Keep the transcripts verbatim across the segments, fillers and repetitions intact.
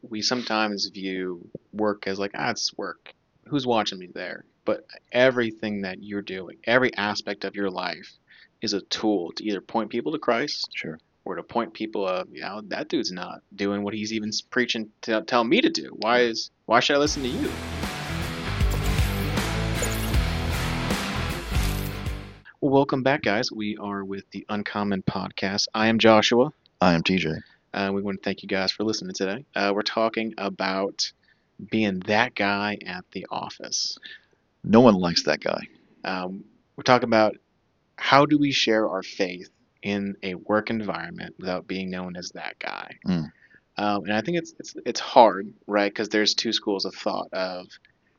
we sometimes view work as like, ah, it's work. Who's watching me there? But everything that you're doing, every aspect of your life is a tool to either point people to Christ Sure. or to point people of, you know, that dude's not doing what he's even preaching to tell me to do. Why is why should I listen to you? Well, welcome back, guys. We are with the Uncommon Podcast. I am Joshua. I am T J. Uh, we want to thank you guys for listening today. Uh, we're talking about being that guy at the office. No one likes that guy. Um, we're talking about how do we share our faith in a work environment without being known as that guy. Mm. Um, and I think it's it's it's hard, right? Because there's two schools of thought of,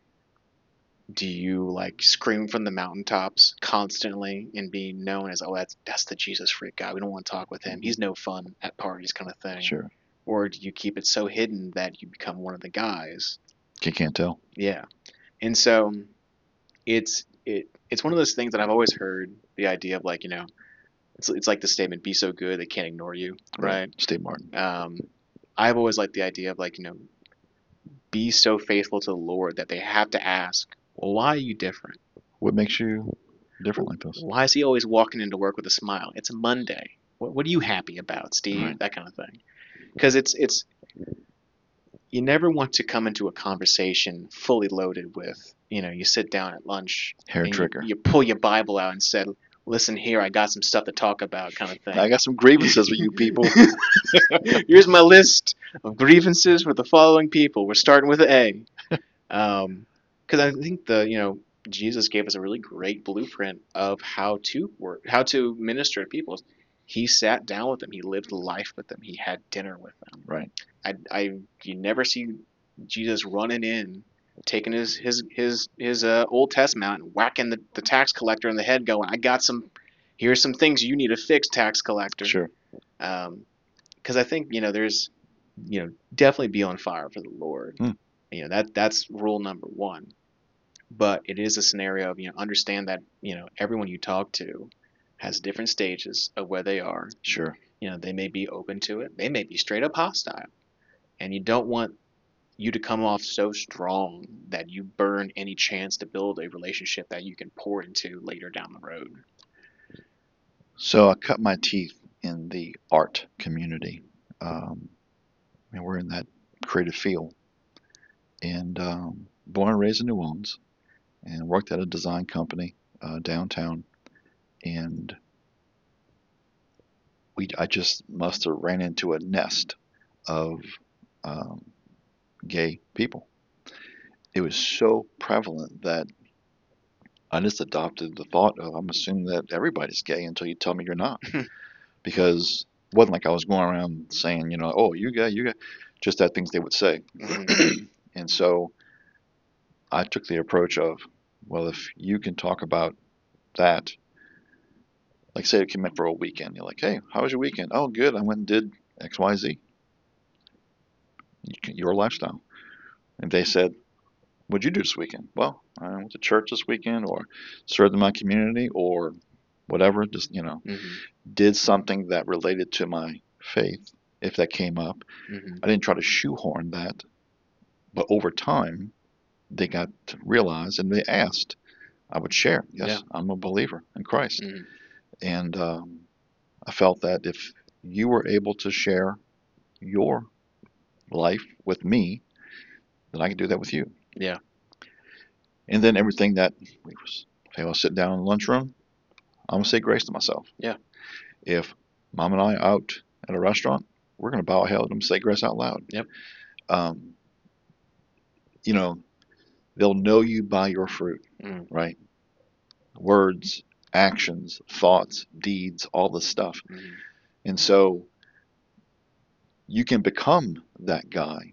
do you like scream from the mountaintops constantly and be known as, oh, that's that's the Jesus freak guy. We don't want to talk with him. He's no fun at parties, kind of thing. Sure. Or do you keep it so hidden that you become one of the guys? You can't tell. Yeah. And so it's it it's one of those things that I've always heard, the idea of like, you know, it's it's like the statement, be so good they can't ignore you, right? Steve Martin. Um, I've always liked the idea of like, you know, be so faithful to the Lord that they have to ask, well, why are you different? What makes you different like this? Why is he always walking into work with a smile? It's a Monday. What, what are you happy about, Steve? Right. That kind of thing. Because it's it's you never want to come into a conversation fully loaded with, you know, you sit down at lunch, Hair and trigger. You, you pull your Bible out and said, listen here, I got some stuff to talk about, kind of thing. I got some grievances with you people. Here's my list of grievances for the following people. We're starting with an A. Um, because I think the, you know, Jesus gave us a really great blueprint of how to work, how to minister to people. He sat down with them. He lived life with them. He had dinner with them. Right. I, I, you never see Jesus running in, taking his his his his uh, Old Testament and whacking the, the tax collector in the head, going, "I got some. Here's some things you need to fix, tax collector." Sure. Um, because I think, you know, there's, you know, definitely be on fire for the Lord. Hmm. You know, that that's rule number one. But it is a scenario of, you know, understand that, you know, everyone you talk to has different stages of where they are. Sure. You know, they may be open to it. They may be straight up hostile. And you don't want you to come off so strong that you burn any chance to build a relationship that you can pour into later down the road. So I cut my teeth in the art community. Um, and we're in that creative field. And um, born and raised in New Orleans, and worked at a design company uh, downtown. And we, I just must have ran into a nest of um, gay people. It was so prevalent that I just adopted the thought of, I'm assuming that everybody's gay until you tell me you're not. Because it wasn't like I was going around saying, you know, oh, you gay, you gay. Just that things they would say. Mm-hmm. And so I took the approach of, well, if you can talk about that, like say you came in for a weekend, you're like, hey, how was your weekend? Oh, good. I went and did X, Y, Z. You can, your lifestyle. And they said, what'd you do this weekend? Well, I went to church this weekend, or served in my community, or whatever. Just, you know, Mm-hmm. did something that related to my faith, if that came up. Mm-hmm. I didn't try to shoehorn that, but over time, they got to realize, and they asked, I would share. Yes, Yeah. I'm a believer in Christ. Mm-hmm. And um, I felt that if you were able to share your life with me, then I could do that with you. Yeah. And then everything that we was, if I was sitting down in the lunchroom, I'm gonna say grace to myself. Yeah. If mom and I are out at a restaurant, we're gonna bow our head and say grace out loud. Yep. Um, you know, they'll know you by your fruit, Mm. right? Words, actions, thoughts, deeds, all this stuff. Mm. And so you can become that guy.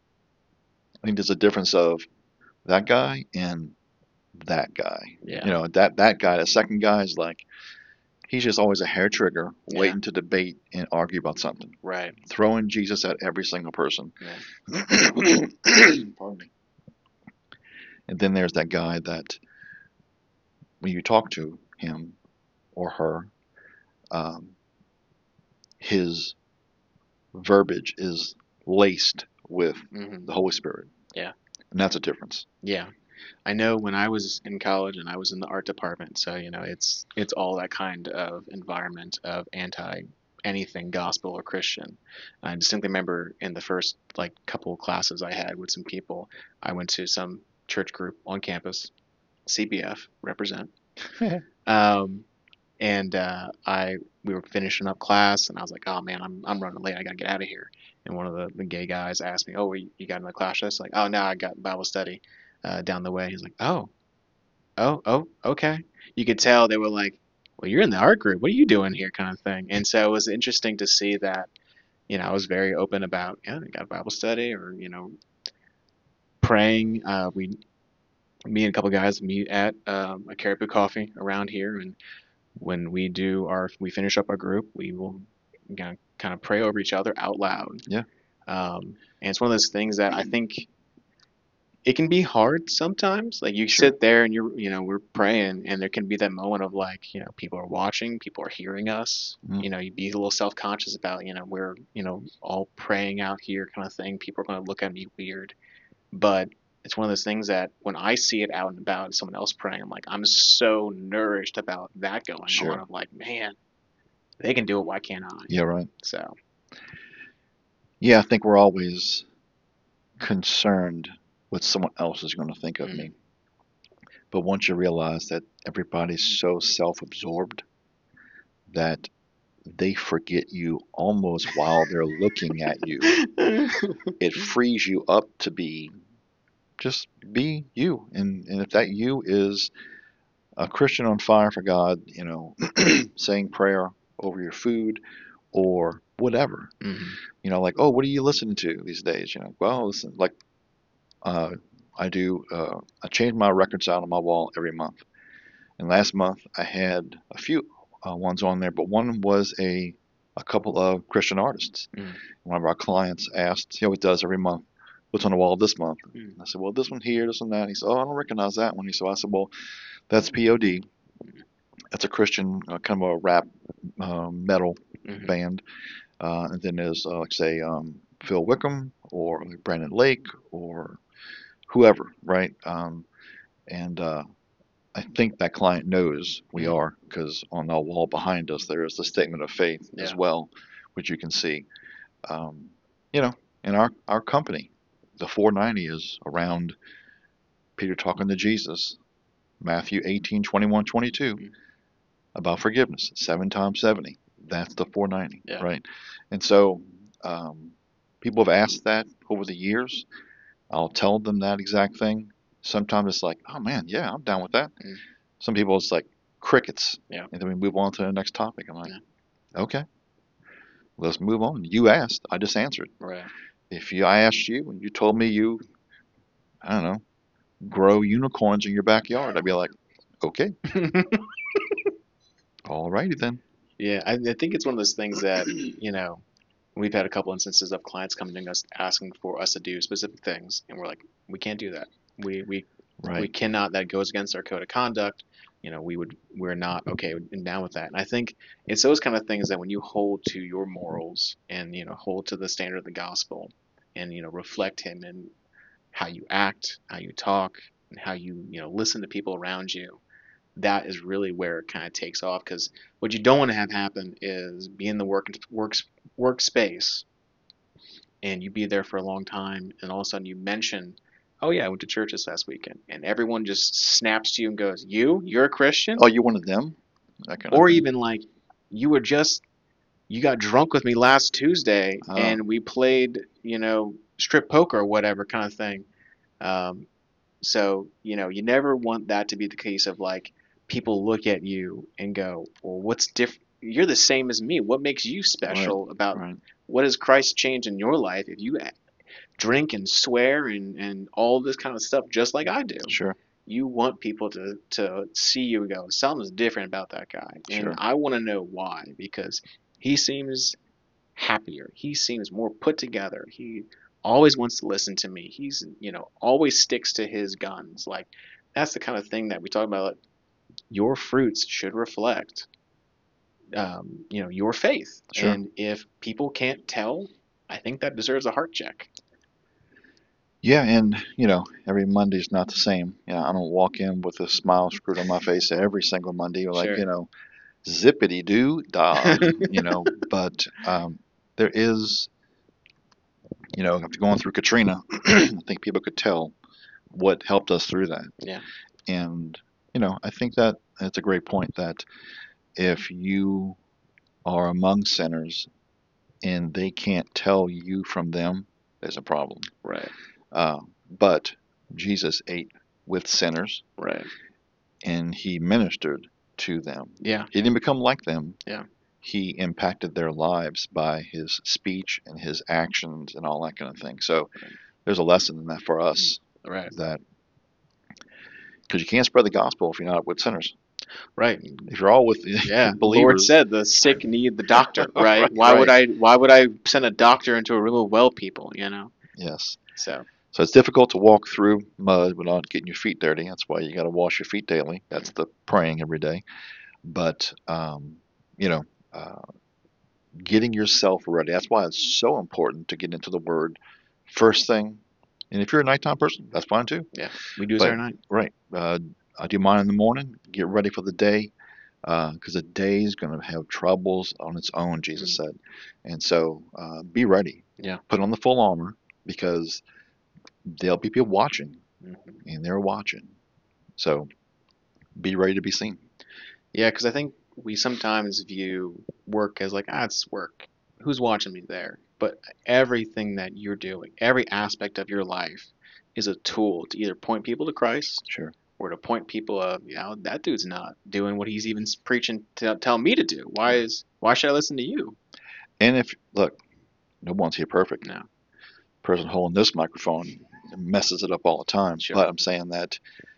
I think there's a difference of that guy and that guy. Yeah. You know, that that guy, the second guy is like, he's just always a hair trigger, Yeah. waiting to debate and argue about something. Right. Throwing Jesus at every single person. Yeah. Pardon me. And then there's that guy that when you talk to him or her, um, his verbiage is laced with hmm the Holy Spirit. Yeah. And that's a difference. Yeah. I know when I was in college and I was in the art department, so you know, it's it's all that kind of environment of anti anything gospel or Christian. I distinctly remember in the first like couple of classes I had with some people, I went to some church group on campus, C B F represent. Um, and uh, I we were finishing up class, and I was like, "Oh man, I'm I'm running late. I gotta get out of here." And one of the, the gay guys asked me, "Oh, you, you got another class?" I was like, "Oh no, I got Bible study uh, down the way." He's like, "Oh, oh, oh, okay." You could tell they were like, "Well, you're in the art group. What are you doing here?" kind of thing. And so it was interesting to see that. You know, I was very open about, yeah, I got Bible study or you know, praying. Uh, we, me and a couple guys meet at um, a Caribou Coffee around here, and when we do our we finish up our group, we will you know, kind of pray over each other out loud. Yeah. Um, and it's one of those things that I think it can be hard sometimes. Like you Sure. sit there and you're you know we're praying, and there can be that moment of like you know people are watching, people are hearing us. Mhm. You know, you be a little self conscious about you know we're you know all praying out here kind of thing. People are going to look at me weird, but it's one of those things that when I see it out and about, someone else praying, I'm like, I'm so nourished about that going Sure. on. I'm like, man, they can do it. Why can't I? Yeah, right. So, Yeah, I think we're always concerned what someone else is going to think of mm, me. But once you realize that everybody's so self-absorbed that they forget you almost while they're looking at you, it frees you up to be just be you. And and if that you is a Christian on fire for God, you know, saying prayer over your food or whatever, mhm, you know, like, oh, what are you listening to these days? You know, well, listen, like, uh, I do, uh, I change my records out on my wall every month. And last month I had a few uh, ones on there, but one was a, a couple of Christian artists. mm, One of our clients asked, he always does every month, what's on the wall this month? mm, I said, well, this one here, this one that. He said, oh, I don't recognize that one. He said, I said, well, that's P O D. That's a Christian, uh, kind of a rap uh, metal mhm, band. Uh, and then there's, uh, like, say, um, Phil Wickham or Brandon Lake or whoever, right? Um, and uh, I think that client knows we mm, are because on the wall behind us there is the statement of faith as yeah, well, which you can see. Um, you know, in our, our company, the four ninety is around Peter talking to Jesus, Matthew eighteen, twenty-one, twenty-two, mm, about forgiveness, seven times seventy. That's the four ninety, yeah, right? And so um, people have asked that over the years. I'll tell them that exact thing. Sometimes it's like, oh man, yeah, I'm down with that. mm, Some people it's like crickets, yeah, and then we move on to the next topic. I'm like, yeah, okay, let's move on. You asked, I just answered. right, If you, I asked you and you told me you, I don't know, grow unicorns in your backyard, I'd be like, okay, all righty then. yeah. I, I think it's one of those things that you know we've had a couple instances of clients coming to us asking for us to do specific things, and we're like, we can't do that. We we we Right, cannot. That goes against our code of conduct. You know, we would we're not okay and down with that. And I think it's those kind of things that when you hold to your morals and you know hold to the standard of the gospel, and you know reflect Him in how you act, how you talk, and how you you know listen to people around you. That is really where it kind of takes off. Because what you don't want to have happen is be in the work works workspace and you be there for a long time, and all of a sudden you mention, "Oh yeah, I went to church this last weekend," and everyone just snaps to you and goes, "You? You're a Christian?" oh, you wanted them, that kind of Or thing. even like, "You were just you got drunk with me last Tuesday Oh, and we played, you know, strip poker or whatever kind of thing." Um, so you know, you never want that to be the case of like people look at you and go, "Well, what's different? You're the same as me. What makes you right, special about?" right, What has Christ changed in your life if you drink and swear and, and all this kind of stuff just like I do? sure, You want people to, to see you and go, something's different about that guy. And sure, I want to know why, because he seems happier. He seems more put together. He always wants to listen to me. He's, you know, always sticks to his guns. Like, that's the kind of thing that we talk about. Like, your fruits should reflect, um, you know, your faith. sure. And if people can't tell, I think that deserves a heart check. Yeah, and you know, every Monday's not the same. You know, I don't walk in with a smile screwed on my face every single Monday, or like, Sure. you know, zippity doo dah, you know, but um, there is, you know, after going through Katrina, I think people could tell what helped us through that. Yeah. And, you know, I think that it's a great point that if you are among sinners and they can't tell you from them, there's a problem. Right. Uh, but Jesus ate with sinners Right. and he ministered to them. Yeah. He didn't become like them. Yeah. He impacted their lives by his speech and his actions and all that kind of thing. So there's a lesson in that for us, Right. that because you can't spread the gospel if you're not with sinners. Right. If you're all with Yeah. The Lord believers, said the sick need the doctor, right? right, Why would right, I why would I send a doctor into a room of well people, you know? yes. So So it's difficult to walk through mud without getting your feet dirty. That's why you got to wash your feet daily. That's the praying every day. But um, you know, uh, getting yourself ready. That's why it's so important to get into the Word first thing. And if you're a nighttime person, that's fine too. yeah, we do is But our night. right, uh, I do mine in the morning. Get ready for the day, because the day is going to have troubles on its own. Jesus Mm. said, and so uh, be ready. Yeah. Put on the full armor because there'll be people watching, Mhm. and they're watching. So be ready to be seen. Yeah, because I think we sometimes view work as like, ah, it's work. Who's watching me there? But everything that you're doing, every aspect of your life is a tool to either point people to Christ Sure. or to point people of, you know, that dude's not doing what he's even preaching to tell me to do. Why Right. is why should I listen to you? And if look, no one's here perfect. No, Person holding this microphone messes it up all the time. sure. But I'm saying that.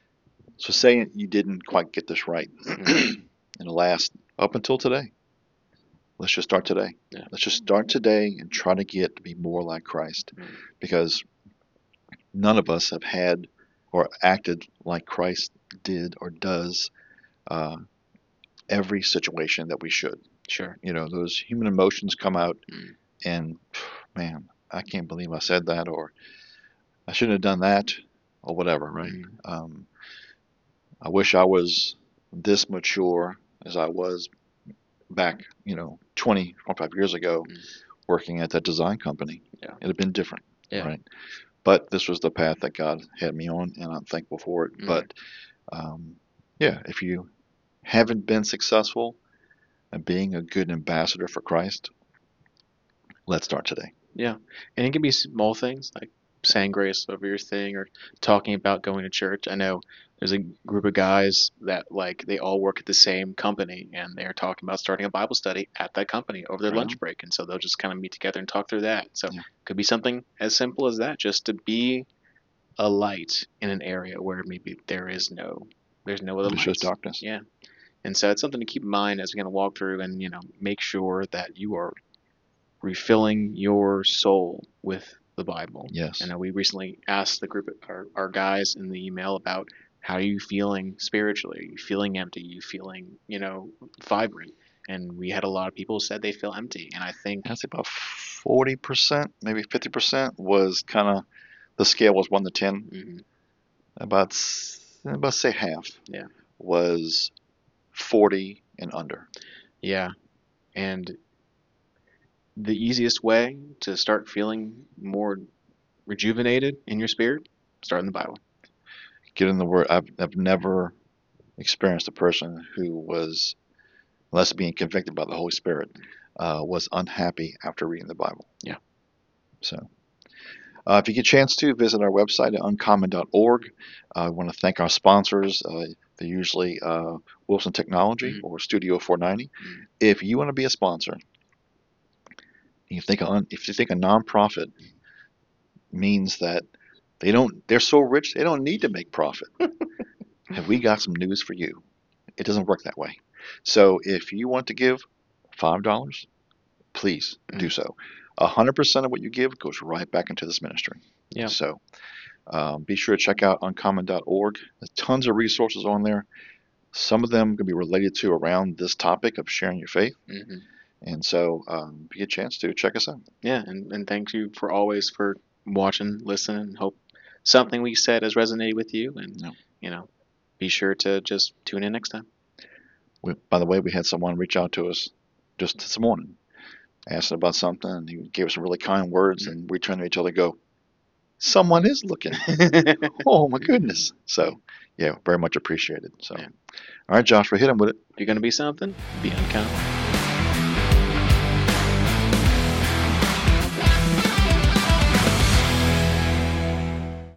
So saying you didn't quite get this right Mm. in the last up until today. Let's just start today. Yeah. Let's just start today and try to get to be more like Christ, Mm. because none of us have had or acted like Christ did or does uh, every situation that we should. Sure. You know, those human emotions come out, Mm. and man, I can't believe I said that, or I shouldn't have done that, or whatever, right? Mm. Um, I wish I was this mature as I was back, you know, twenty, twenty-five years ago, Mm. working at that design company. Yeah. It'd have been different, Yeah. right? But this was the path that God had me on, and I'm thankful for it. Mm. But um, yeah, if you haven't been successful at being a good ambassador for Christ, let's start today. Yeah. And it can be small things like saying grace over your thing or talking about going to church. I know there's a group of guys that like they all work at the same company and they're talking about starting a Bible study at that company over their Right lunch on. break. And so they'll just kind of meet together and talk through that. So it Yeah. could be something as simple as that, just to be a light in an area where maybe there is no there's no other It's just lights. darkness. Yeah. And so it's something to keep in mind as we kind of walk through and, you know, make sure that you are refilling your soul with the Bible. Yes. I know we recently asked the group, our, our guys in the email about how are you feeling spiritually? Are you feeling empty? Are you feeling, you know, vibrant? And we had a lot of people who said they feel empty. And I think, I'd say about forty percent, maybe fifty percent was kind of, the scale was one to ten. mm, About, about say half yeah, was forty and under. yeah. And the easiest way to start feeling more rejuvenated in your spirit, start in the Bible. Get in the Word. I've, I've never experienced a person who was, unless being convicted by the Holy Spirit, uh, was unhappy after reading the Bible. Yeah. So, uh, if you get a chance to, visit our website at uncommon dot org. Uh, I want to thank our sponsors. Uh, they're usually uh, Wilson Technology Mm-hmm. or Studio four ninety. Mm-hmm. If you want to be a sponsor, you think a, if you think a nonprofit means that they don't, they're so rich they don't need to make profit, have we got some news for you? It doesn't work that way. So if you want to give five dollars, please do so. one hundred percent of what you give goes right back into this ministry. Yeah. So um, be sure to check out uncommon dot org. There's tons of resources on there. Some of them going to be related to around this topic of sharing your faith. Mm-hmm. And so um, if you get a chance to, check us out. Yeah, and, and thank you for always for watching, listening, and hope something we said has resonated with you, and No. you know, be sure to just tune in next time. We, by the way, we had someone reach out to us just this morning, asking about something, and he gave us some really kind words, and we turned to each other and go, someone is looking. Oh, my goodness. So, yeah, very much appreciated. So, Yeah. all right, Josh, we're hitting with it. If you're gonna be something, be uncommon.